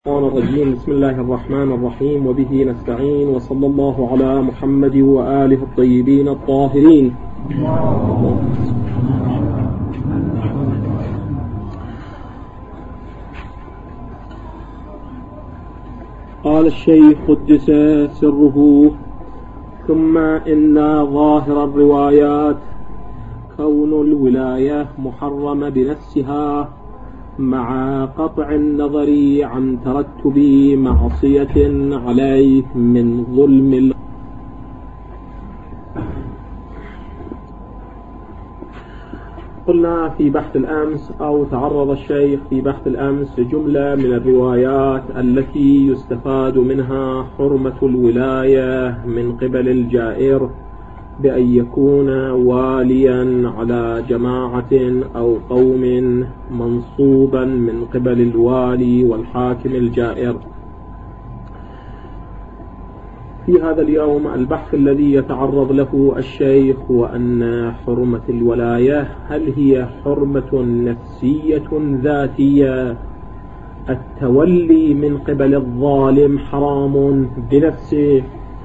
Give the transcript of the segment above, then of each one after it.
الشيطان الرجيم. بسم الله الرحمن الرحيم، وبه نستعين، وصلى الله على محمد وآله الطيبين الطاهرين. قال الشيخ قدس سره: ثم إن ظاهر الروايات كون الولاية محرمة بنفسها مع قطع النظر عن ترتب معصية عليه من ظلم. قلنا في بحث الأمس، أو تعرض الشيخ في بحث الأمس لجملة من الروايات التي يستفاد منها حرمة الولاية من قبل الجائر بأن يكون واليا على جماعة أو قوم منصوبا من قبل الوالي والحاكم الجائر. في هذا اليوم البحث الذي يتعرض له الشيخ هو أن حرمة الولاية هل هي حرمة نفسية ذاتية؟ التولي من قبل الظالم حرام بنفسه،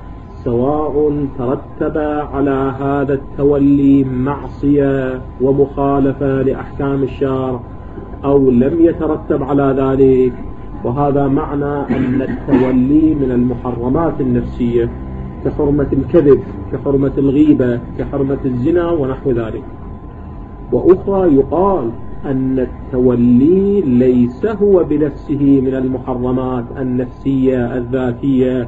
سواء ترتب على هذا التولي معصية ومخالفة لأحكام الشرع أو لم يترتب على ذلك. وهذا معنى أن التولي من المحرمات النفسية كحرمة الكذب، كحرمة الغيبة، كحرمة الزنا ونحو ذلك. وأخرى يقال أن التولي ليس هو بنفسه من المحرمات النفسية الذاتية،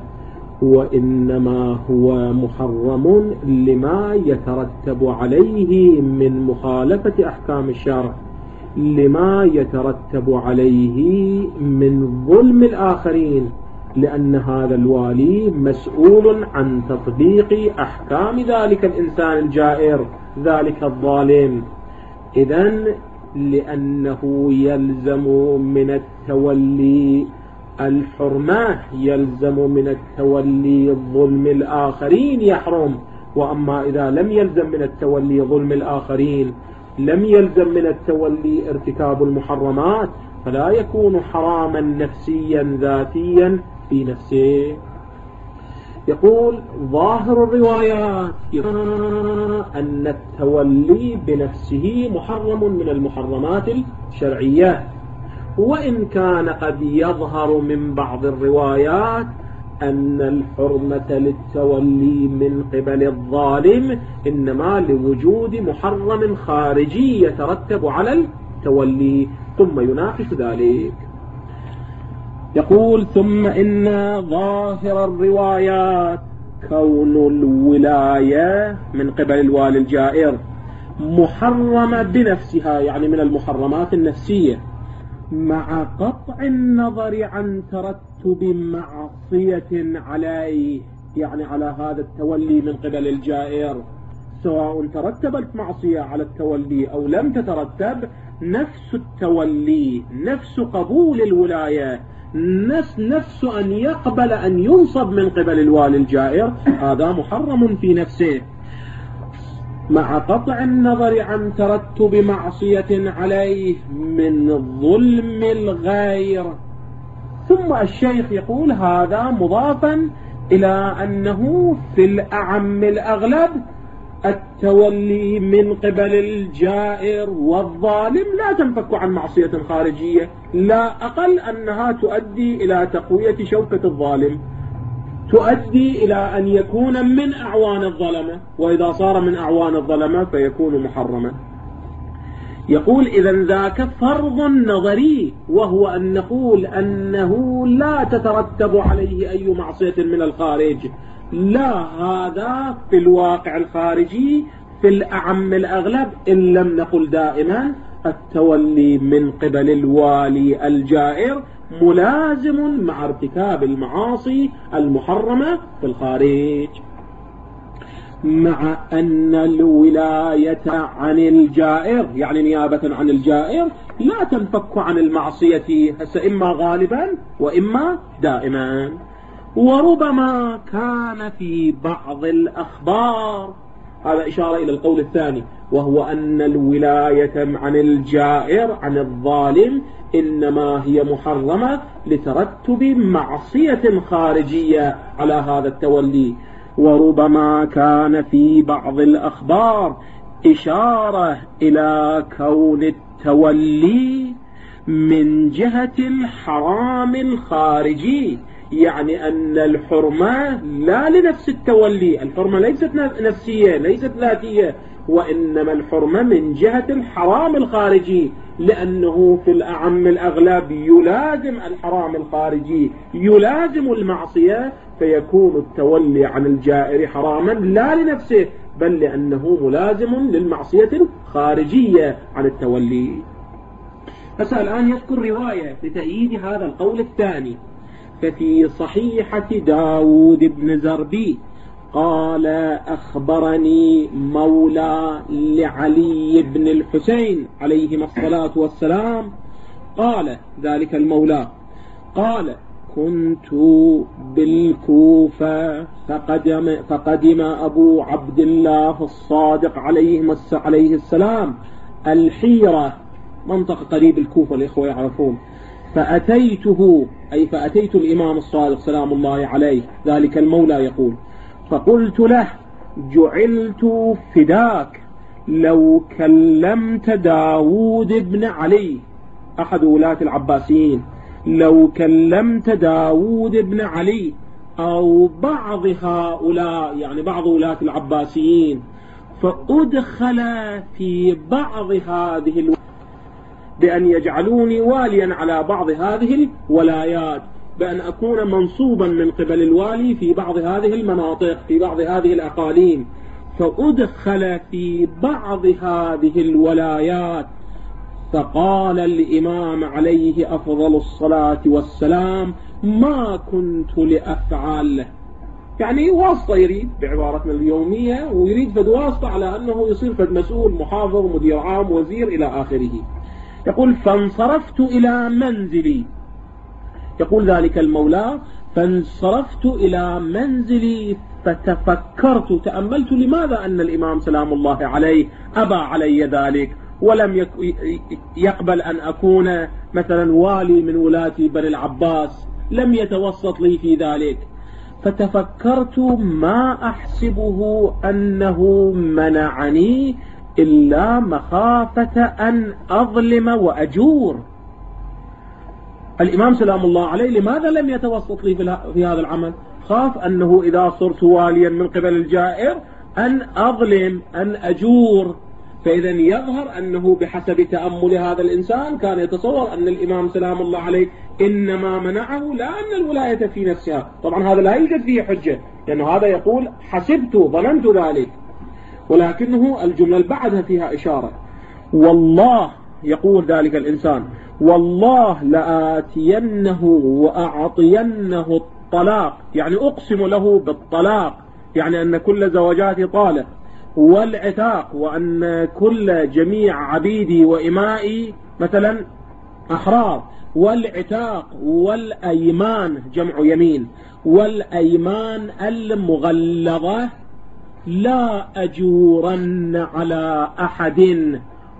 وإنما هو محرم لما يترتب عليه من مخالفة أحكام الشرع، لما يترتب عليه من ظلم الآخرين، لأن هذا الوالي مسؤول عن تطبيق أحكام ذلك الإنسان الجائر، ذلك الظالم. إذن لأنه يلزم من التولي الحرمة، يلزم من التولي ظلم الآخرين يحرم. وأما إذا لم يلزم من التولي ظلم الآخرين، لم يلزم من التولي ارتكاب المحرمات، فلا يكون حراما نفسيا ذاتيا في نفسه. يقول ظاهر الروايات أن التولي بنفسه محرم من المحرمات الشرعية، وإن كان قد يظهر من بعض الروايات أن الحرمة للتولي من قبل الظالم إنما لوجود محرم خارجي يترتب على التولي، ثم يناقش ذلك. يقول: ثم إن ظاهر الروايات كون الولاية من قبل الوالي الجائر محرمة بنفسها، يعني من المحرمات النفسية، مع قطع النظر عن ترتب معصية عليه، يعني على هذا التولي من قبل الجائر، سواء ترتبت معصية على التولي أو لم تترتب، نفس التولي، نفس قبول الولاية، نفس أن يقبل أن ينصب من قبل الوالي الجائر، هذا محرم في نفسه، مع قطع النظر عن ترتب معصية عليه من ظلم الغير. ثم الشيخ يقول هذا مضافا إلى أنه في الأعم الأغلب التولي من قبل الجائر والظالم لا تنفك عن معصية خارجية، لا أقل أنها تؤدي إلى تقوية شوكة الظالم، تؤدي إلى أن يكون من أعوان الظلمة، وإذا صار من أعوان الظلمة فيكون محرما. يقول: إذن ذاك فرض نظري، وهو أن نقول أنه لا تترتب عليه أي معصية من الخارج، لا، هذا في الواقع الخارجي في الأعم الأغلب، إن لم نقل دائما، التولي من قبل الوالي الجائر ملازم مع ارتكاب المعاصي المحرمة في الخارج، مع أن الولاية عن الجائر، يعني نيابة عن الجائر، لا تنفك عن المعصية، إما غالبا وإما دائما. وربما كان في بعض الأخبار هذا إشارة إلى القول الثاني، وهو أن الولاية عن الجائر عن الظالم إنما هي محرمة لترتب معصية خارجية على هذا التولي. وربما كان في بعض الأخبار إشارة إلى كون التولي من جهة الحرام الخارجي، يعني أن الحرمة لا لنفس التولي، الحرمة ليست نفسية ليست ذاتية، وإنما الحرمة من جهة الحرام الخارجي، لأنه في الأعم الأغلب يلازم الحرام الخارجي يلازم المعصية، فيكون التولي عن الجائر حراما لا لنفسه بل لأنه ملازم للمعصية الخارجية عن التولي. هسه الآن يذكر رواية لتأييد هذا القول الثاني. ففي صحيحة داود بن زربي قال أخبرني مولى لعلي بن الحسين عليهما الصلاة والسلام قال ذلك المولى قال كنت بالكوفة فقدم أبو عبد الله الصادق عليه السلام الحيرة، منطقة قريب الكوفة الإخوة يعرفون، فأتيته أي فأتيت الإمام الصادق سلام الله عليه ذلك المولى يقول فقلت له جعلت فداك لو كلمت داود بن علي أحد ولاة العباسيين، لو كلمت داود بن علي أو بعض هؤلاء يعني بعض ولاة العباسيين فأدخل في بعض هذه بأن يجعلوني واليا على بعض هذه الولايات، بأن أكون منصوبا من قبل الوالي في بعض هذه المناطق في بعض هذه الأقاليم، فأدخل في بعض هذه الولايات. فقال الإمام عليه أفضل الصلاة والسلام ما كنت لأفعل، يعني واسطة يريد بعبارتنا اليومية، ويريد فد واسطة على أنه يصير فد مسؤول محافظ مدير عام وزير إلى آخره. يقول فانصرفت إلى منزلي، يقول ذلك المولى فانصرفت إلى منزلي فتفكرت تأملت لماذا أن الإمام سلام الله عليه أبى علي ذلك ولم يقبل أن أكون مثلا والي من ولاة بني العباس، لم يتوسط لي في ذلك. فتفكرت ما أحسبه أنه منعني إلا مخافة أن أظلم وأجور. الإمام سلام الله عليه لماذا لم يتوسط لي في هذا العمل؟ خاف أنه إذا صرت واليا من قبل الجائر أن أظلم أن أجور. فإذا يظهر أنه بحسب تأمل هذا الإنسان كان يتصور أن الإمام سلام الله عليه إنما منعه لا أن الولاية في نفسها. طبعا هذا لا يوجد فيه حجة، لأنه هذا يقول حسبت ظننت ذلك، ولكنه الجملة بعدها فيها إشارة. والله يقول ذلك الإنسان والله لآتينه وأعطينه الطلاق، يعني أقسم له بالطلاق، يعني أن كل زوجاتي طالق، والعتاق، وأن كل جميع عبيدي وإمائي مثلا أحرار، والعتاق والأيمان جمع يمين، والأيمان المغلظة لا أجورن على أحد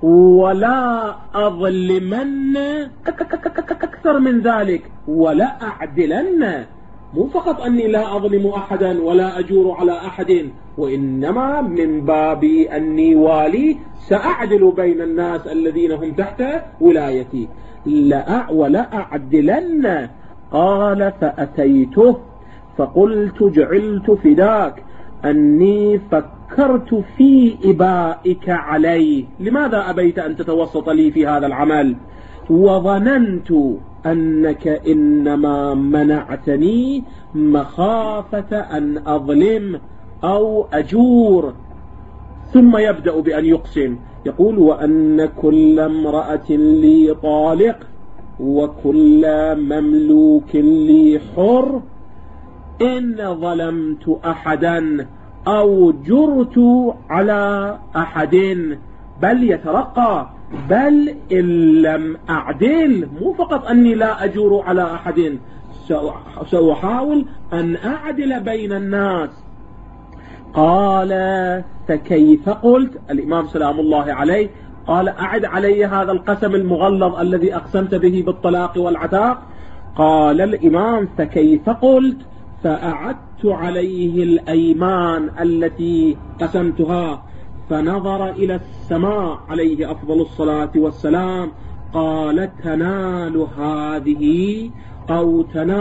ولا أظلمن أكثر من ذلك ولا أعدلن. مو فقط أني لا أظلم أحدا ولا أجور على أحد، وإنما من باب أني والي سأعدل بين الناس الذين هم تحت ولايتي ولا أعدلن. قال فأتيته فقلت جعلت فداك أني فكرت في إبائك علي، لماذا أبيت أن تتوسط لي في هذا العمل؟ وظننت أنك إنما منعتني مخافة أن أظلم أو أجور. ثم يبدأ بأن يقسم، يقول وأن كل امرأة لي طالق وكل مملوك لي حر، إن ظلمت أحدا أو جرت على أحد، بل يترقى، بل إن لم أعدل، مو فقط أني لا أجور على أحد، سأحاول أن أعدل بين الناس. قال فكيف قلت؟ الإمام سلام الله عليه قال أعد علي هذا القسم المغلظ الذي أقسمت به بالطلاق والعتاق. قال الإمام فكيف قلت؟ فأعدت عليه الأيمان التي قسمتها، فنظر إلى السماء عليه أفضل الصلاة والسلام، قال تنال هذه أو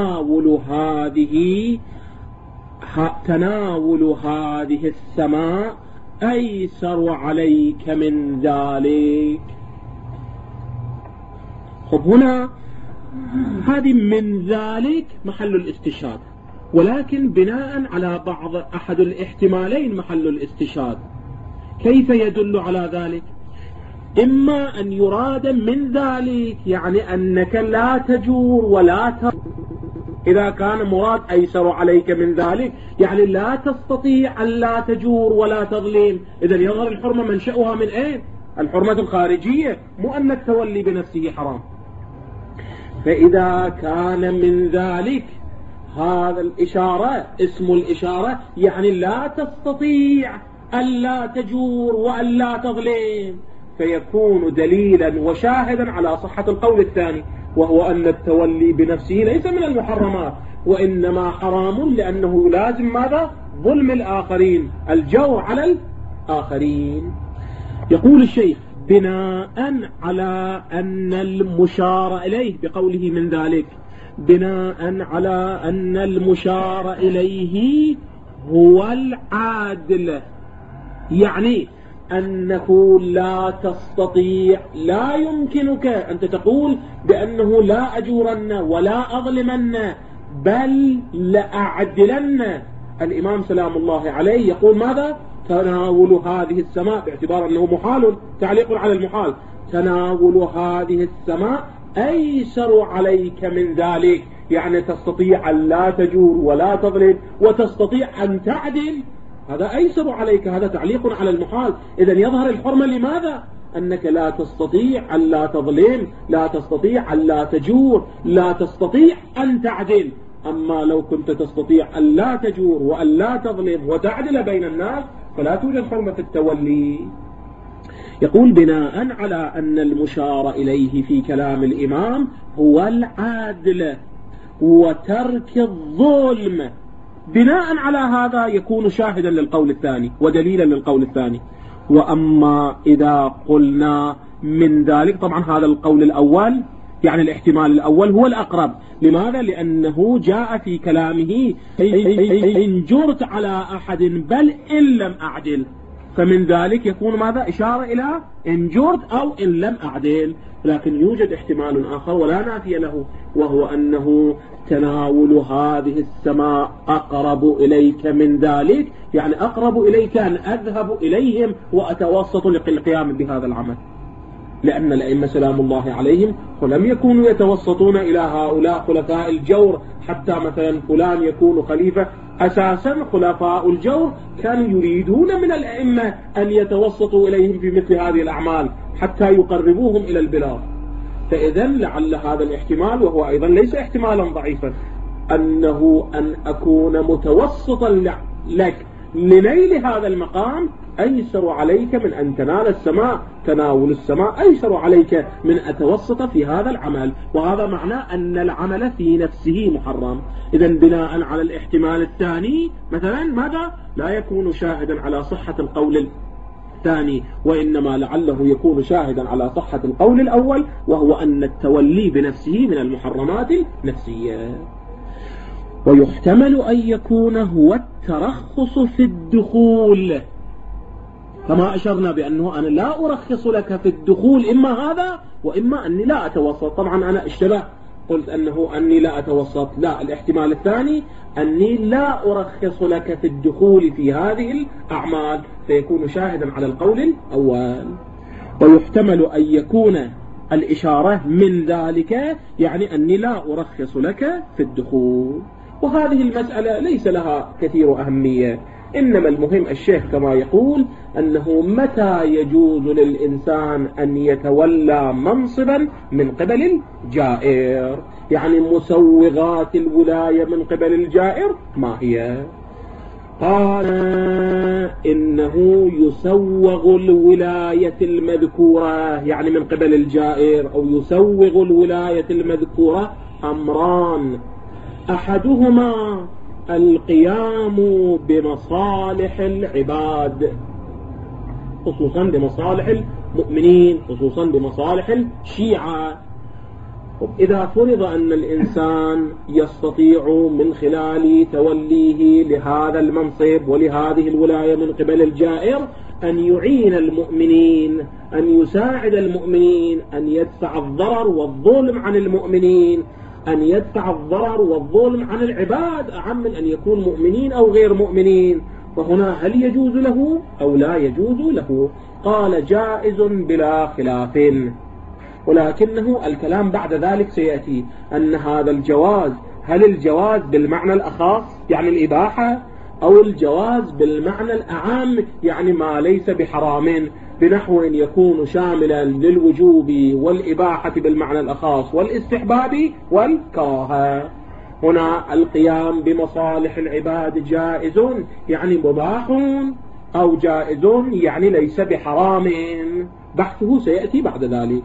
تناول هذه السماء أيسر عليك من ذلك. خب هنا هذه من ذلك محل الاستشهاد، ولكن بناء على أحد الاحتمالين محل الاستشهاد. كيف يدل على ذلك؟ إما أن يراد من ذلك يعني أنك لا تجور ولا إذا كان مراد أيسر عليك من ذلك يعني لا تستطيع أن لا تجور ولا تظلم، إذا يظهر الحرمة منشأها من أين؟ الحرمة الخارجية، مو أن التولي بنفسه حرام. فإذا كان من ذلك هذا الإشارة اسم الإشارة يعني لا تستطيع أن لا تجور وأن لا تظلم، فيكون دليلا وشاهدا على صحة القول الثاني، وهو أن التولي بنفسه ليس من المحرمات، وإنما حرام لأنه لازم ماذا؟ ظلم الآخرين، الجور على الآخرين. يقول الشيخ بناء على أن المشار إليه بقوله من ذلك، بناء على أن المشار إليه هو العادل، يعني أنه لا تستطيع، لا يمكنك أنت تقول بأنه لا أجورن ولا أظلمن بل لأعدلن. الإمام سلام الله عليه يقول ماذا؟ تناول هذه السماء، باعتبار أنه محال، تعليق على المحال، تناول هذه السماء أيسر عليك من ذلك، يعني تستطيع أن لا تجور ولا تظلم وتستطيع أن تعدل، هذا أيسر عليك، هذا تعليق على المحال. إذن يظهر الحرمة لماذا؟ أنك لا تستطيع أن لا تظلم، لا تستطيع أن لا تجور، لا تستطيع أن تعدل. أما لو كنت تستطيع أن لا تجور وأن لا تظلم وتعدل بين الناس فلا توجد حرمة التولي. يقول بناء على أن المشار إليه في كلام الإمام هو العدل وترك الظلم، بناء على هذا يكون شاهدا للقول الثاني ودليلا للقول الثاني. وأما إذا قلنا من ذلك، طبعا هذا القول الأول يعني الاحتمال الأول هو الأقرب. لماذا؟ لأنه جاء في كلامه إن جرت على أحد بل إن لم أعدل، فمن ذلك يكون ماذا؟ إشارة إلى إن جرت أو إن لم أعدل. لكن يوجد احتمال آخر ولا نافي له، وهو أنه تناول هذه السماء أقرب إليك من ذلك، يعني أقرب إليك أن أذهب إليهم وأتوسط للقيام بهذا العمل، لأن الأئمة سلام الله عليهم ولم يكونوا يتوسطون إلى هؤلاء خلفاء الجور، حتى مثلا فلان يكون خليفة، أساسا خلفاء الجور كانوا يريدون من الأئمة أن يتوسطوا إليهم في مثل هذه الأعمال حتى يقربوهم إلى البلاد. فإذا لعل هذا الاحتمال، وهو أيضا ليس احتمالا ضعيفا، أنه أن أكون متوسطا لك لنيل هذا المقام أيسر عليك من أن تنال السماء، تناول السماء أيسر عليك من أتوسط في هذا العمل، وهذا معناه أن العمل في نفسه محرم. إذا بناء على الاحتمال الثاني مثلا ماذا؟ لا يكون شاهدا على صحة القول الثاني، وإنما لعله يكون شاهدا على صحة القول الأول، وهو أن التولي بنفسه من المحرمات النفسية. ويحتمل أن يكون هو الترخص في الدخول، كما أشرنا بأنه أنا لا أرخص لك في الدخول، إما هذا وإما أني لا أتوسط. طبعا أنا اشتبه قلت أني لا أتوسط، لا، الاحتمال الثاني أني لا أرخص لك في الدخول في هذه الأعمال، فيكون شاهدا على القول الأول. ويحتمل أن يكون الإشارة من ذلك يعني أني لا أرخص لك في الدخول، وهذه المسألة ليس لها كثير أهمية، إنما المهم الشيخ كما يقول أنه متى يجوز للإنسان أن يتولى منصبا من قبل الجائر، يعني مسوغات الولاية من قبل الجائر ما هي. قال إنه يسوغ الولاية المذكورة يعني من قبل الجائر، أو يسوغ الولاية المذكورة أمران: أحدهما القيام بمصالح العباد، خصوصا بمصالح المؤمنين، خصوصا بمصالح الشيعة. إذا فرض أن الإنسان يستطيع من خلال توليه لهذا المنصب ولهذه الولاية من قبل الجائر أن يعين المؤمنين، أن يساعد المؤمنين، أن يدفع الضرر والظلم عن المؤمنين، أن يدفع الضرر والظلم عن العباد، أعم من أن يكون مؤمنين أو غير مؤمنين، فهنا هل يجوز له أو لا يجوز له؟ قال جائز بلا خلاف، ولكنه الكلام بعد ذلك سيأتي أن هذا الجواز، هل الجواز بالمعنى الأخص يعني الإباحة، أو الجواز بالمعنى الأعم يعني ما ليس بحرام، بنحو يكون شاملا للوجوب والإباحة بالمعنى الأخص والاستحباب والكراهة. هنا القيام بمصالح العباد جائز يعني مباح، أو جائز يعني ليس بحرام، بحثه سيأتي بعد ذلك.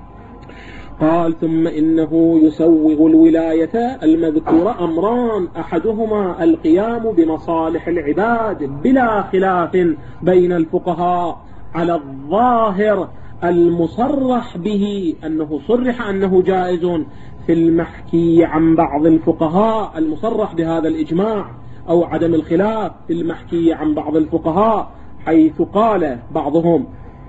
قال ثم إنه يسوغ الولاية المذكورة أمران: أحدهما القيام بمصالح العباد بلا خلاف بين الفقهاء على الظاهر المصرح به، أنه صرح أنه جائز في المحكي عن بعض الفقهاء، المصرح بهذا الإجماع أو عدم الخلاف في المحكي عن بعض الفقهاء، حيث قال بعضهم،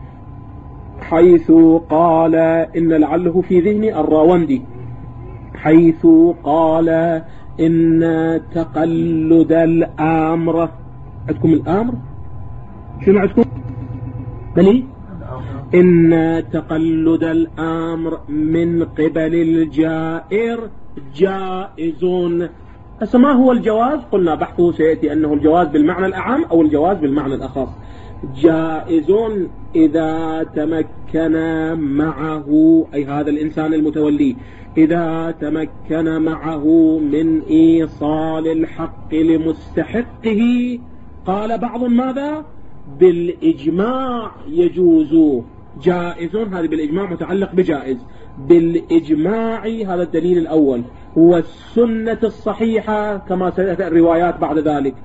حيث قال إن لعله في ذهني الراوندي، حيث قال إن تقلد الأمر، عندكم الأمر شنو عندكم؟ بلي إن تقلد الأمر من قبل الجائر جائز. هسه ما هو الجواز؟ قلنا بحثه سيأتي أنه الجواز بالمعنى الأعم أو الجواز بالمعنى الأخص. جائز إذا تمكن معه، أي هذا الإنسان المتولي، إذا تمكن معه من إيصال الحق لمستحقه. قال بعض ماذا؟ بالإجماع يجوز. جائز هذا بالإجماع متعلق بجائز، بالإجماع هذا الدليل الأول، والسنة الصحيحة كما سيأتي الروايات بعد ذلك،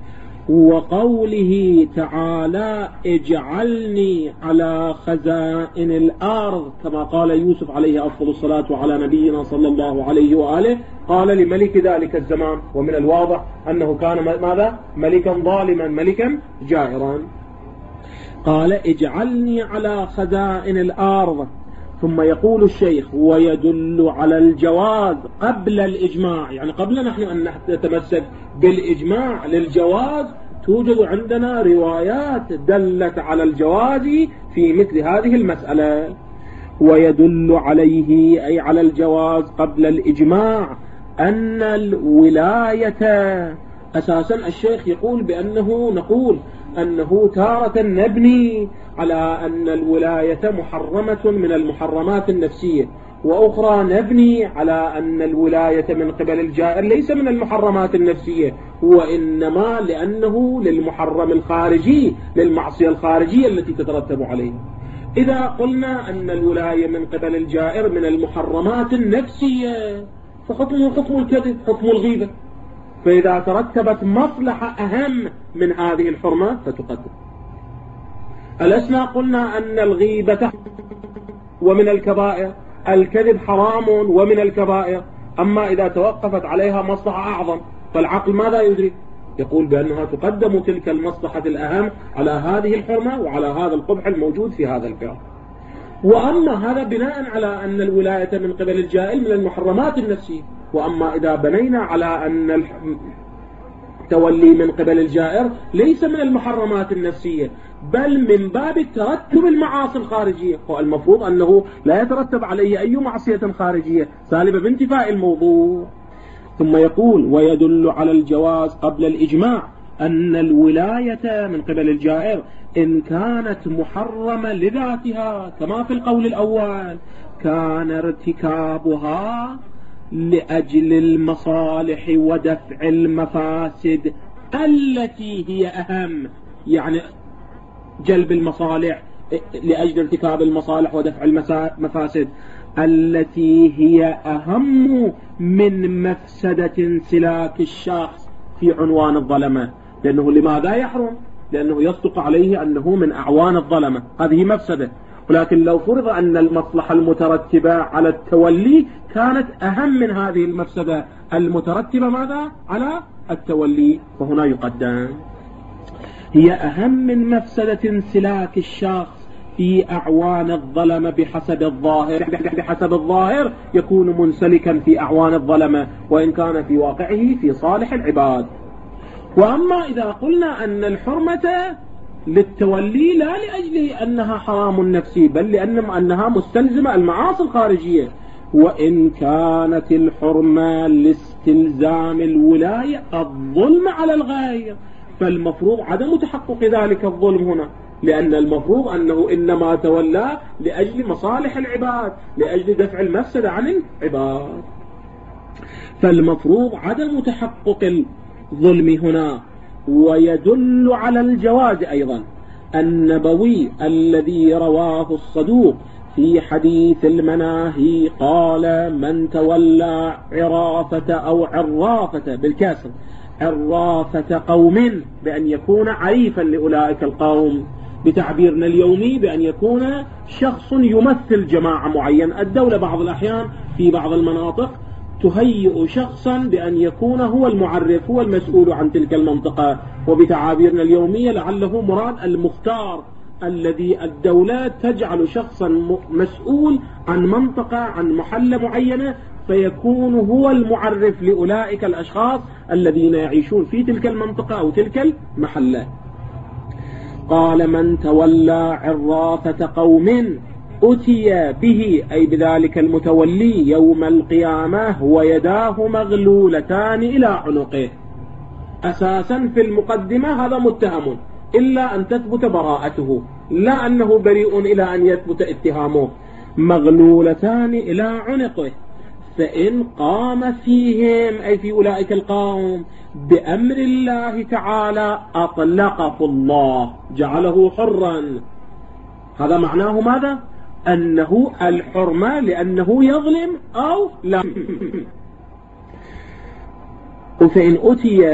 وقوله تعالى اجعلني على خزائن الأرض، كما قال يوسف عليه أفضل الصلاة وعلى نبينا صلى الله عليه وآله، قال لملك ذلك الزمان، ومن الواضح أنه كان ماذا؟ ملكا ظالما، ملكا جائرا. قال اجعلني على خزائن الأرض. ثم يقول الشيخ ويدل على الجواز قبل الإجماع، يعني قبل نحن أن نتمسك بالإجماع للجواز توجد عندنا روايات دلت على الجواز في مثل هذه المسألة. ويدل عليه أي على الجواز قبل الإجماع أن الولاية، أساسا الشيخ يقول بأنه نقول أنه تارة نبني على أن الولاية محرمة من المحرمات النفسية، وأخرى نبني على أن الولاية من قبل الجائر ليس من المحرمات النفسية، وإنما لأنه للمحرم الخارجي، للمعصية الخارجية التي تترتب عليه. إذا قلنا أن الولاية من قبل الجائر من المحرمات النفسية فحكمه حكم الكذب، حكم الغيبة، فإذا ترتبت مصلحة أهم من هذه الحرمة فتقدم. ألسنا قلنا أن الغيبة ومن الكبائر، الكذب حرام ومن الكبائر، أما إذا توقفت عليها مصلحة أعظم فالعقل ماذا يدرك؟ يقول بأنها تقدم تلك المصلحة الأهم على هذه الحرمة وعلى هذا القبح الموجود في هذا الفعل. وأما هذا بناء على أن الولاية من قبل الجائر من المحرمات النفسية. وأما إذا بنينا على أن التولي من قبل الجائر ليس من المحرمات النفسية بل من باب ترتب المعاصي الخارجية، والمفروض أنه لا يترتب عليه أي معصية خارجية سالبة بانتفاء الموضوع. ثم يقول ويدل على الجواز قبل الإجماع أن الولاية من قبل الجائر إن كانت محرمة لذاتها كما في القول الأول كان ارتكابها لأجل المصالح ودفع المفاسد التي هي أهم، يعني جلب المصالح لأجل ارتكاب المصالح ودفع المفاسد، التي هي أهم من مفسدة سلاك الشخص في عنوان الظلمة. لأنه لماذا يحرم؟ لأنه يصدق عليه أنه من أعوان الظلمة، هذه مفسدة. ولكن لو فرض أن المصلحة المترتبة على التولي كانت أهم من هذه المفسدة المترتبة ماذا؟ على التولي، فهنا يقدم. هي أهم من مفسدة سلاك الشخص في أعوان الظلمة بحسب الظاهر. بحسب الظاهر يكون منسلكا في أعوان الظلمة، وإن كان في واقعه في صالح العباد. وأما إذا قلنا أن الحرمة للتولي لا لأجل أنها حرام نفسي، بل أنها مستلزمة المعاصي الخارجية، وإن كانت الحرمة لاستلزام الولاية الظلم على الغير، فالمفروض عدم تحقق ذلك الظلم هنا، لأن المفروض أنه إنما تولى لأجل مصالح العباد، لأجل دفع المفسدة عن العباد، فالمفروض عدم تحقق الظلم هنا. ويدل على الجواز أيضا النبوي الذي رواه الصدوق في حديث المناهي، قال: من تولى عرافة أو عرافة بالكسر عرافة قوم، بأن يكون عريفا لأولئك القوم، بتعبيرنا اليومي بأن يكون شخص يمثل جماعة معينة. الدولة بعض الأحيان في بعض المناطق تهيئ شخصا بأن يكون هو المعرف، هو المسؤول عن تلك المنطقة، وبتعابيرنا اليومية لعله مراد المختار، الذي الدولة تجعل شخصا مسؤول عن منطقة، عن محلة معينة، فيكون هو المعرف لأولئك الأشخاص الذين يعيشون في تلك المنطقة أو تلك المحلة. قال: من تولى عرافة قوم أتي به، أي بذلك المتولي، يوم القيامة ويداه مغلولتان إلى عنقه. أساسا في المقدمة هذا متهم إلا أن تثبت براءته، لا أنه بريء إلى أن يثبت اتهامه. مغلولتان إلى عنقه، فإن قام فيهم، أي في أولئك القوم، بأمر الله تعالى أطلقه الله، جعله حرا. هذا معناه ماذا؟ أنه الحرمة لأنه يظلم أو لا. فإن أتي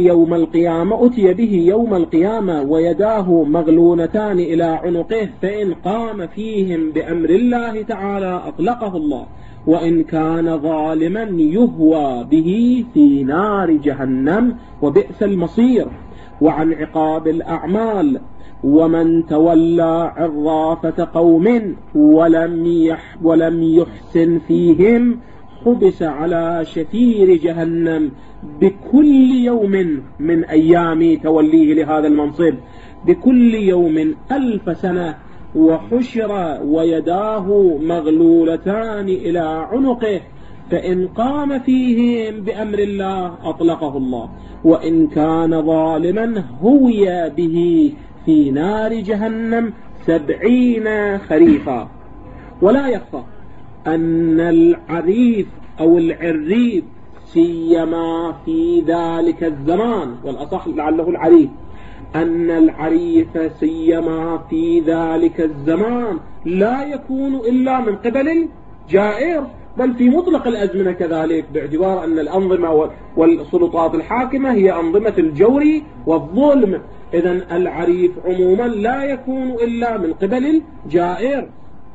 به يوم القيامة ويداه مغلونتان إلى عنقه، فإن قام فيهم بأمر الله تعالى أطلقه الله، وإن كان ظالما يهوى به في نار جهنم وبئس المصير. وعن عقاب الأعمال: ومن تولى عرافة قوم ولم يحسن فيهم حبس على شفير جهنم بكل يوم من أيام توليه لهذا المنصب، بكل يوم 1000 سنة، وحشر ويداه مغلولتان إلى عنقه، فإن قام فيهم بأمر الله أطلقه الله، وإن كان ظالما هوي به في نار جهنم 70 خريفا. ولا يخفى أن العريف أو العريف سيما في ذلك الزمان، والأصح لعله العريف، أن العريف سيما في ذلك الزمان لا يكون إلا من قبل الجائر، بل في مطلق الأزمنة كذلك، باعتبار أن الأنظمة والسلطات الحاكمة هي أنظمة الجور والظلم. إذن العريف عموما لا يكون إلا من قبل الجائر.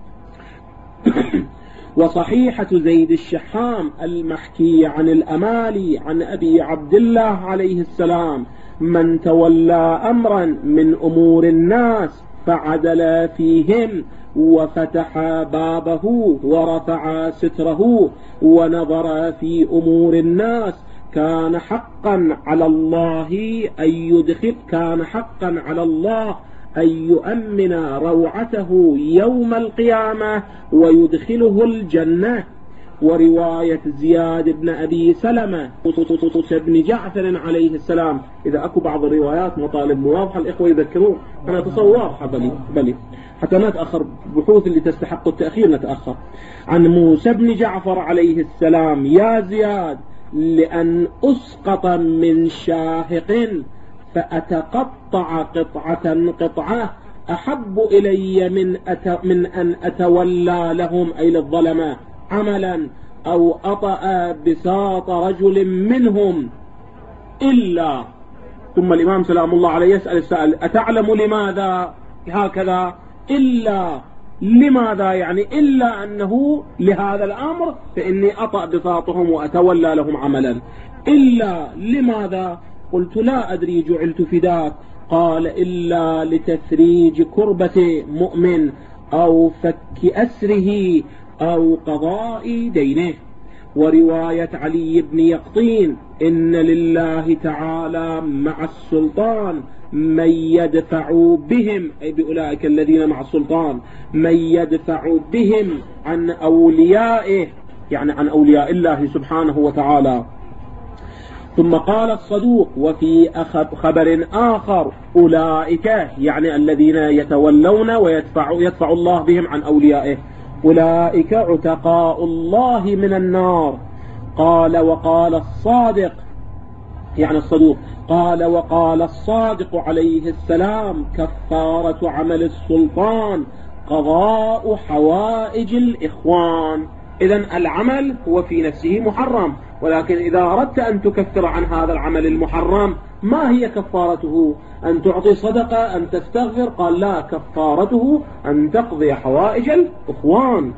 وصحيحة زيد الشحام المحكي عن الأمالي عن أبي عبد الله عليه السلام: من تولى أمرا من أمور الناس فعدل فيهم وفتح بابه ورفع ستره ونظر في أمور الناس، كان حقا على الله أن يؤمن روعته يوم القيامة ويدخله الجنة. ورواية زياد بن أبي سلمة بن جعفر عليه السلام، إذا أكو بعض الروايات مطالب واضحة الإخوة يذكرون، أنا أتصور واضحة بلي حتى نتأخر بحوث اللي تستحق التأخير نتأخر. عن موسى بن جعفر عليه السلام: يا زياد، لأن أسقط من شاهق فأتقطع قطعة قطعة أحب إلي من أن أتولى لهم أي للظلمة عملا أو أطأ بساط رجل منهم إلا. ثم الإمام سلام الله عليه يسأل السائل: أتعلم لماذا هكذا؟ إلا لماذا؟ يعني إلا أنه لهذا الأمر فإني أطأ بساطهم وأتولى لهم عملا. إلا لماذا؟ قلت: لا أدري، جعلت فداك. قال: إلا لتفريج كربة مؤمن أو فك أسره أو قضاء دينه. ورواية علي بن يقطين: إن لله تعالى مع السلطان من يدفع بهم، أي بأولئك الذين مع السلطان، من يدفع بهم عن أوليائه، يعني عن أولياء الله سبحانه وتعالى. ثم قال الصدوق: وفي خبر آخر: أولئك، يعني الذين يتولون ويدفع الله بهم عن أوليائه، أولئك عتقاء الله من النار. قال: وقال الصادق، يعني الصدوق، قال: وقال الصادق عليه السلام: كفارة عمل السلطان قضاء حوائج الإخوان. إذن العمل هو في نفسه محرم، ولكن إذا أردت أن تكفر عن هذا العمل المحرم ما هي كفارته؟ أن تعطي صدقة، أن تستغفر؟ قال: لا، كفارته أن تقضي حوائج الإخوان.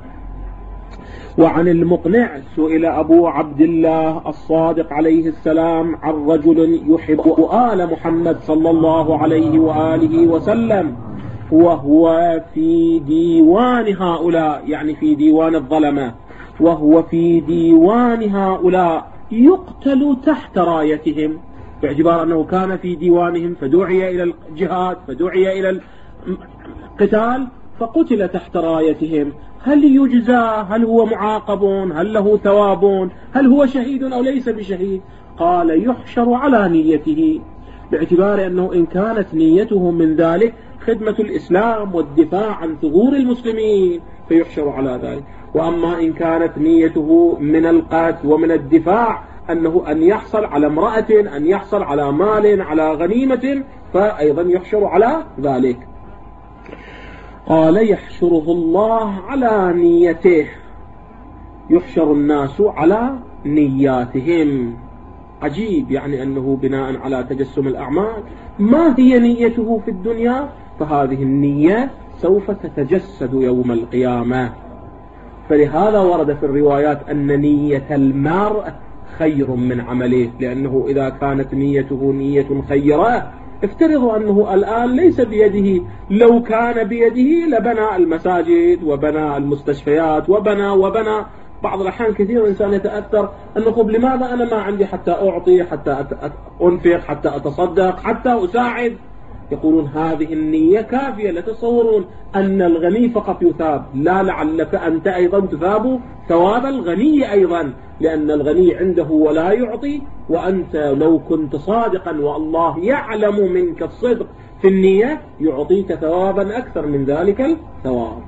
وعن المقنع سئل أبو عبد الله الصادق عليه السلام عن رجل يحب آل محمد صلى الله عليه وآله وسلم وهو في ديوان هؤلاء، يعني في ديوان الظلمة، وهو في ديوان هؤلاء يقتل تحت رايتهم، باعتبار أنه كان في ديوانهم فدعي إلى الجهاد، فدعي إلى القتال، فقتل تحت رايتهم. هل يجزى؟ هل هو معاقب؟ هل له ثواب؟ هل هو شهيد أو ليس بشهيد؟ قال: يحشر على نيته، باعتبار أنه إن كانت نيته من ذلك خدمة الإسلام والدفاع عن ثغور المسلمين فيحشر على ذلك. وأما إن كانت نيته من القتل ومن الدفاع، أنه أن يحصل على امرأة، أن يحصل على مال، على غنيمة، فأيضا يحشر على ذلك. قال: يحشره الله على نيته، يحشر الناس على نياتهم. عجيب، يعني أنه بناء على تجسم الأعمال ما هي نيته في الدنيا، فهذه النية سوف تتجسد يوم القيامة. فلهذا ورد في الروايات أن نية المرء خير من عمله، لأنه إذا كانت نيته نية خيرة، افترضوا أنه الآن ليس بيده، لو كان بيده لبنى المساجد وبنى المستشفيات وبنى. بعض الأحيان كثير إنسان يتأثر أنه لماذا أنا ما عندي حتى أعطي، حتى أنفق، حتى أتصدق، حتى أساعد. يقولون هذه النية كافية. لا تصورون أن الغني فقط يثاب، لا، لعلك أنت أيضا تثاب ثواب الغني أيضا، لأن الغني عنده ولا يعطي، وأنت لو كنت صادقا والله يعلم منك الصدق في النية يعطيك ثوابا أكثر من ذلك الثواب.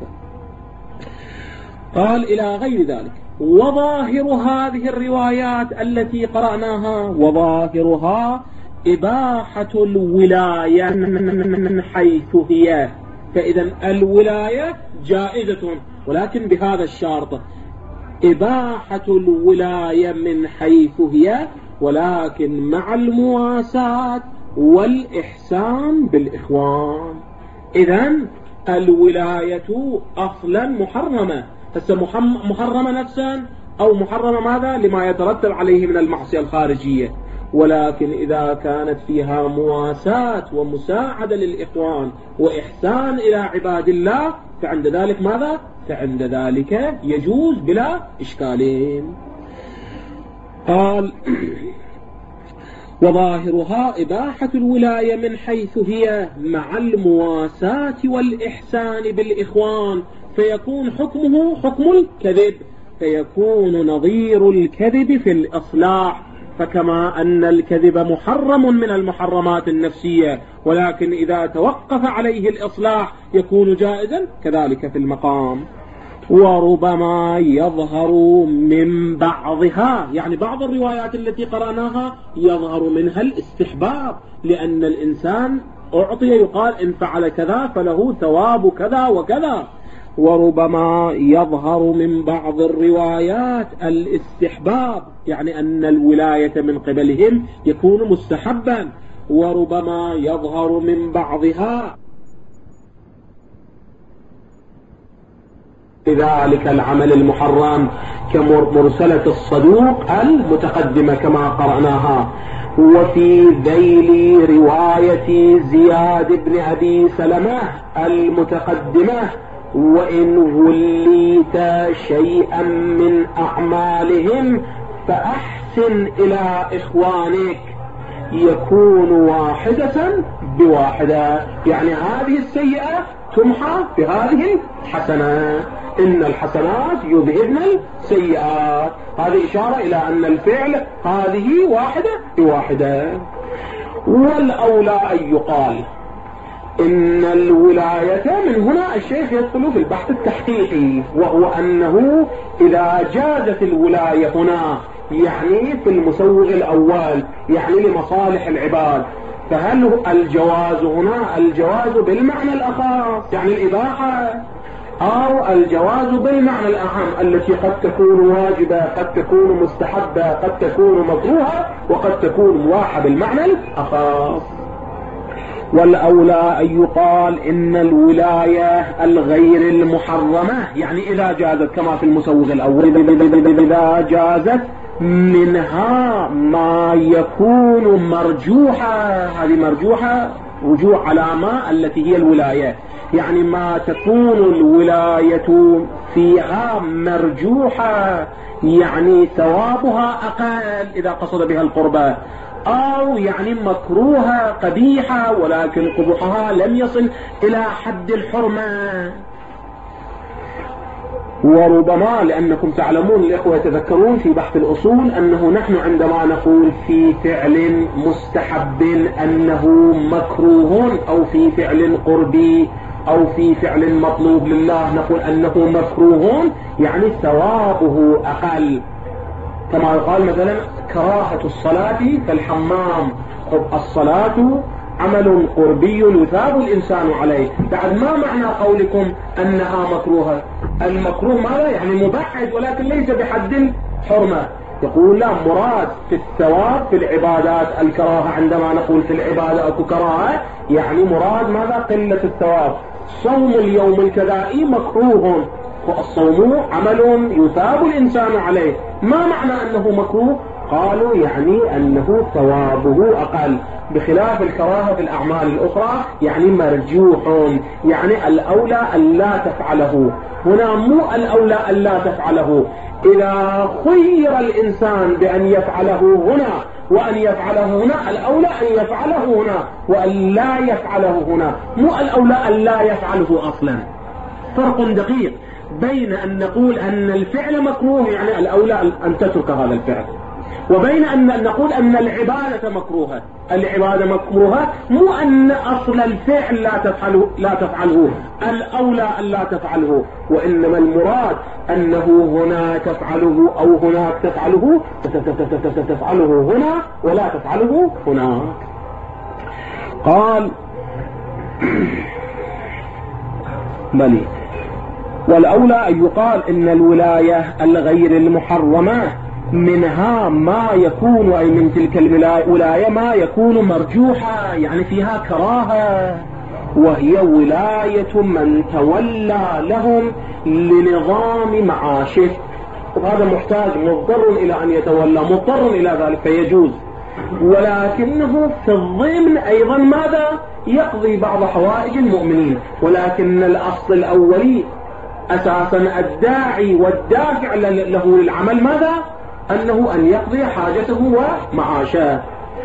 قال: إلى غير ذلك. وظاهر هذه الروايات التي قرأناها، وظاهرها إباحة الولاية من حيث هي. فإذا الولاية جائزة، ولكن بهذا الشرط: إباحة الولاية من حيث هي، ولكن مع المواساة والإحسان بالإخوان. إذن الولاية أصلا محرمة، محرمة نفسا أو محرمة ماذا؟ لما يترتب عليه من المعصية الخارجية. ولكن إذا كانت فيها مواساة ومساعدة للإخوان وإحسان إلى عباد الله، فعند ذلك ماذا؟ فعند ذلك يجوز بلا إشكالين. قال: وظاهرها إباحة الولاية من حيث هي مع المواساة والإحسان بالإخوان، فيكون حكمه حكم الكذب، فيكون نظير الكذب في الإصلاح. فكما أن الكذب محرم من المحرمات النفسية، ولكن إذا توقف عليه الإصلاح يكون جائزا، كذلك في المقام. وربما يظهر من بعضها، يعني بعض الروايات التي قرأناها يظهر منها الاستحباب، لأن الإنسان أعطي يقال إن فعل كذا فله ثواب كذا وكذا. وربما يظهر من بعض الروايات الاستحباب، يعني أن الولاية من قبلهم يكون مستحبا. وربما يظهر من بعضها لذلك العمل المحرم كمرسلة الصدوق المتقدمة كما قرأناها. وفي ذيل رواية زياد بن أبي سلمة المتقدمة: وإن وليت شيئا من أعمالهم فأحسن إلى إخوانك، يكون واحدة بواحدة، يعني هذه السيئة تمحى بهذه الحسنة، إن الحسنات يذهبن السيئات. هذه إشارة إلى أن الفعل هذه واحدة بواحدة. والأولى أن يقال إن الولاية، من هنا الشيخ يدخل في البحث التحقيقي، وهو أنه إذا جازت الولاية هنا يعني في المسوغ الأول، يعني لمصالح العباد، فهل الجواز هنا الجواز بالمعنى الأخص يعني الإباحة، أو الجواز بالمعنى الأعم التي قد تكون واجبة، قد تكون مستحبة، قد تكون مكروهة، وقد تكون مباحة بالمعنى الأخص؟ والأولى أن يقال إن الولاية الغير المحرمة، يعني إذا جازت كما في المسوغ الأول، إذا جازت منها ما يكون مرجوحة، هذه مرجوحة رجوع على ما التي هي الولاية، يعني ما تكون الولاية فيها مرجوحة، يعني ثوابها أقل إذا قصد بها القربة، أو يعني مكروهة قبيحة ولكن قبحها لم يصل إلى حد الحرمة. وربما لأنكم تعلمون الإخوة يتذكرون في بحث الأصول أنه نحن عندما نقول في فعل مستحب أنه مكروه، أو في فعل قربي، أو في فعل مطلوب لله نقول أنه مكروه، يعني ثوابه أقل، كما يقال مثلا كراهة الصلاة في الحمام. الصلاة عمل قربي يثاب الإنسان عليه، بعد ما معنى قولكم أنها مكروهة؟ المكروه ماذا؟ يعني مبعد ولكن ليس بحد حرمة. يقول لا، مراد في الثواب في العبادات الكراهة، عندما نقول في العبادة أكو كراهة يعني مراد ماذا؟ قلة الثواب. صوم اليوم الكذائي مكروه، والصوم عمل يثاب الإنسان عليه، ما معنى أنه مكروه؟ قالوا يعني أنه ثوابه أقل، بخلاف الكراهة في الأعمال الأخرى يعني مرجوح، يعني الأولى أن لا تفعله. هنا مو الأولى أن لا تفعله، إذا خير الإنسان بأن يفعله هنا وأن يفعله هنا، الأولى أن يفعله هنا وأن لا يفعله هنا، مو الأولى أن لا يفعله أصلا. فرق دقيق بين أن نقول أن الفعل مكروه يعني الأولى أن تترك هذا الفعل، وبين أن نقول أن العبادة مكروهة. العبادة مكروهة مو أن أصل الفعل لا تفعله، الأولى أن لا تفعله، وإنما المراد أنه هنا تفعله أو هناك تفعله، تفعله هنا ولا تفعله هناك. قال ملي والأولى أن يقال إن الولاية الغير المحرمة منها ما يكون، أي من تلك الولاية ما يكون مرجوحا يعني فيها كراهة، وهي ولاية من تولى لهم لنظام معاشه. وهذا محتاج مضطر إلى أن يتولى، مضطر إلى ذلك فيجوز، ولكنه في الضمن أيضا ماذا؟ يقضي بعض حوائج المؤمنين، ولكن الأصل الأولي أساسا الداعي والدافع له للعمل ماذا؟ أنه أن يقضي حاجته ومعاشه.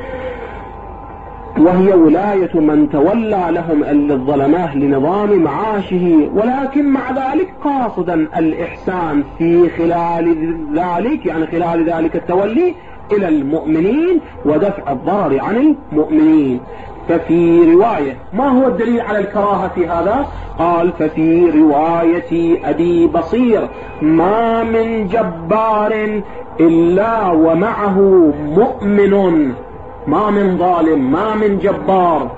وهي ولاية من تولى لهم الظلمة لنظام معاشه، ولكن مع ذلك قاصدا الإحسان في خلال ذلك، يعني خلال ذلك التولي إلى المؤمنين ودفع الضرر عن المؤمنين. ففي رواية، ما هو الدليل على الكراهة في هذا؟ قال: ففي رواية أبي بصير: ما من جبار إلا ومعه مؤمن، ما من ظالم، ما من جبار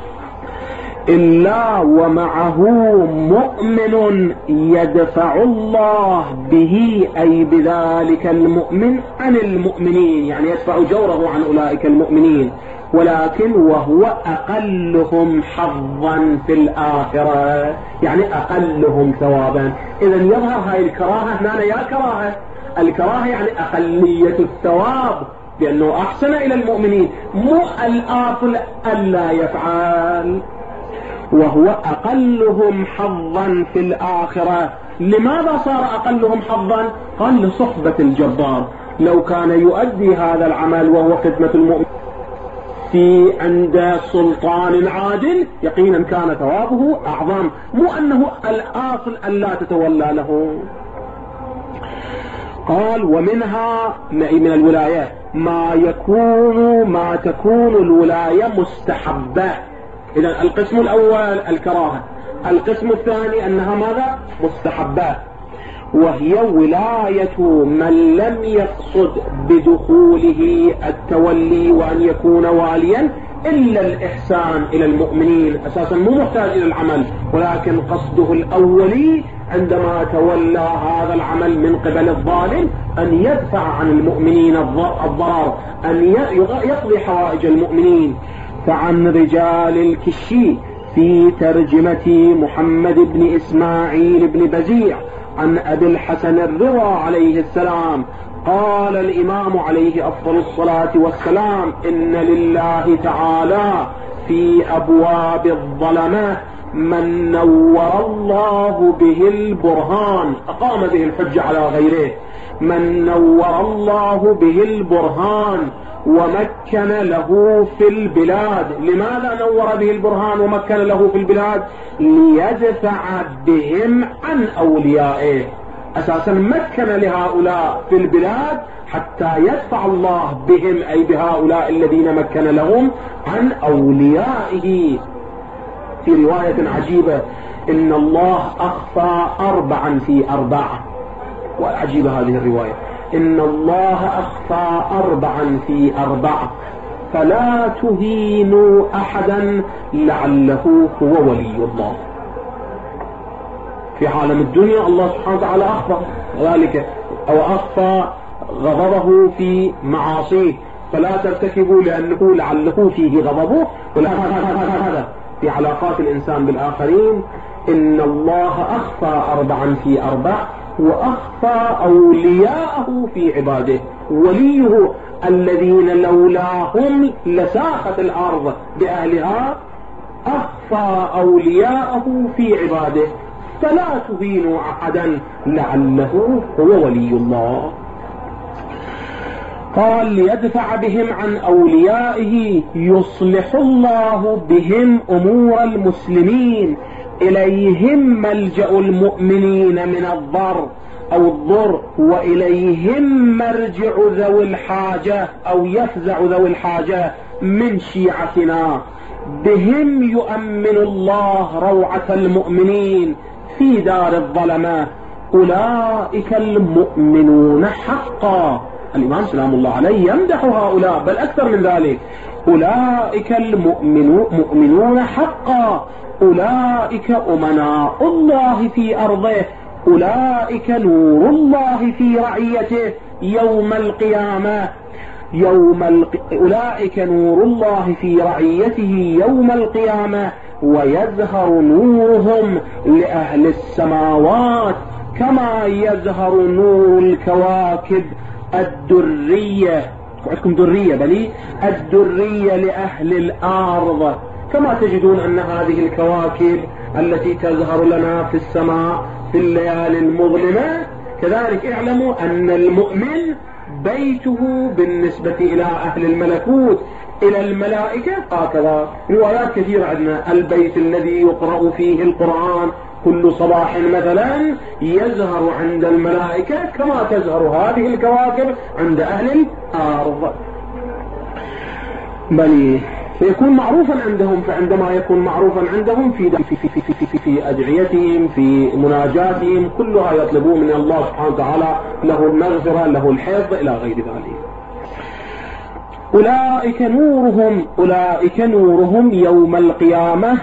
إلا ومعه مؤمن يدفع الله به، أي بذلك المؤمن، عن المؤمنين، يعني يدفع جوره عن أولئك المؤمنين، ولكن وهو أقلهم حظا في الآخرة، يعني أقلهم ثوابا. إذا يظهر هاي الكراهة هنا، يا كراهة، الكراهة يعني أقلية الثواب، لأنه أحسن إلى المؤمنين، مو الآصل ألا يفعل، وهو أقلهم حظا في الآخرة. لماذا صار أقلهم حظا؟ قال: لصحبة الجبار. لو كان يؤدي هذا العمل وهو خدمة المؤمن في عند سلطان عادل، يقينا كان ثوابه أعظم، مو أنه الآصل ألا تتولى له. قال: ومنها من الولاية ما تكون الولاية مستحبة. إذا القسم الأول الكراهة، القسم الثاني أنها ماذا؟ مستحبة، وهي ولاية من لم يقصد بدخوله التولي وأن يكون واليا إلا الإحسان إلى المؤمنين، أساسا مو محتاج إلى العمل، ولكن قصده الأولي عندما تولى هذا العمل من قبل الظالم أن يدفع عن المؤمنين الضرر، أن يقضي حوائج المؤمنين. فعن رجال الكشي في ترجمة محمد بن إسماعيل بن بزيع عن أبي الحسن الرضا عليه السلام قال الإمام عليه أفضل الصلاة والسلام: إن لله تعالى في أبواب الظلمة من نور الله به البرهان، أقام به الحجة على غيره، من نور الله به البرهان ومكن له في البلاد. لماذا نور به البرهان ومكن له في البلاد؟ ليدفع بهم عن أوليائه. أساسا مكن لهؤلاء في البلاد حتى يدفع الله بهم، أي بهؤلاء الذين مكن لهم، عن أوليائه. في رواية عجيبة: إن الله أخفى 4 في 4. وعجيبة هذه الرواية: إن الله أخفى 4 في 4 فلا تهينوا أحدا لعله هو ولي الله. في عالم الدنيا الله سبحانه وتعالى أخفى ذلك، أو أخفى غضبه في معاصيه، فلا ترتكبوا لأنه لعله فيه غضبه. ولا هذا في علاقات الإنسان بالآخرين: إن الله أخفى 4 في 4 وأخفى أولياءه في عباده. وليه الذين لولاهم لساخت الأرض بأهلها، أخفى أولياءه في عباده، فلا تهينوا أحدا لعله هو ولي الله. قال: ليدفع بهم عن أوليائه يصلح الله بهم أمور المسلمين، إليهم ملجأ المؤمنين من الضر أو الضر، وإليهم مرجع ذوي الحاجة أو يفزع ذوي الحاجة من شيعتنا. بهم يؤمن الله روعة المؤمنين في دار الظلمة، أولئك المؤمنون حقا. الإمام سلام الله عليه يمدح هؤلاء، بل أكثر من ذلك: أولئك المؤمنون حقا، أولئك أمناء الله في أرضه، أولئك نور الله في رعيته يوم القيامة، أولئك نور الله في رعيته يوم القيامة، ويزهر نورهم لأهل السماوات كما يزهر نور الكواكب الدرية. عندكم درية بلي الدرية لأهل الأرض. كما تجدون أن هذه الكواكب التي تزهر لنا في السماء في الليالي المظلمة، كذلك اعلموا أن المؤمن بيته بالنسبة إلى أهل الملكوت إلى الملائكة هكذا. روايات كثيرة عندنا: البيت الذي يقرأ فيه القرآن كل صباح مثلا يزهر عند الملائكة كما تزهر هذه الكواكب عند أهل الأرض. بل فيكون معروفا عندهم، فعندما يكون معروفا عندهم في أدعيتهم في مناجاتهم كلها يطلبون من الله سبحانه وتعالى له المغفرة له الحفظ إلى غير ذلك. أولئك نورهم يوم القيامة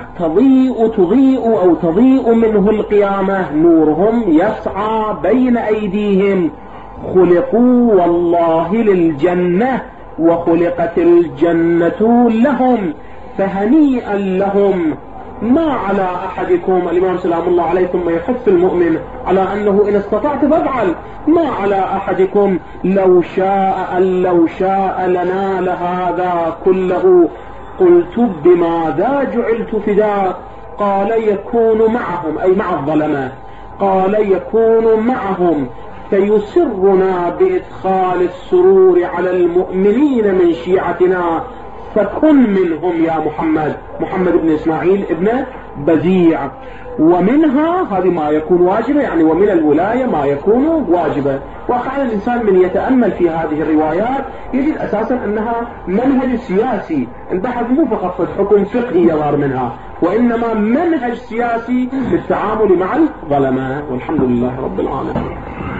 تضيء منه القيامة، نورهم يسعى بين أيديهم. خلقوا والله للجنة وخلقت الجنة لهم فهنيئا لهم. ما على أحدكم، الإمام سلام الله عليه ثم يحث المؤمن على أنه إن استطعت فافعل، ما على أحدكم لو شاء لنال هذا كله. قلت بماذا جعلت فداك؟ قال يكون معهم، أي مع الظلمة، قال يكون معهم فيسرنا بإدخال السرور على المؤمنين من شيعتنا، فكن منهم يا محمد بن إسماعيل ابن بزيع. ومنها هذه ما يكون واجبا، يعني ومن الولاية ما يكون واجبا. وأحيانا الإنسان من يتأمل في هذه الروايات يجد أساسا أنها منهج سياسي، البحث مو فقط حكم فقهي يظهر منها، وإنما منهج سياسي في التعامل مع الظلمة. والحمد لله رب العالمين.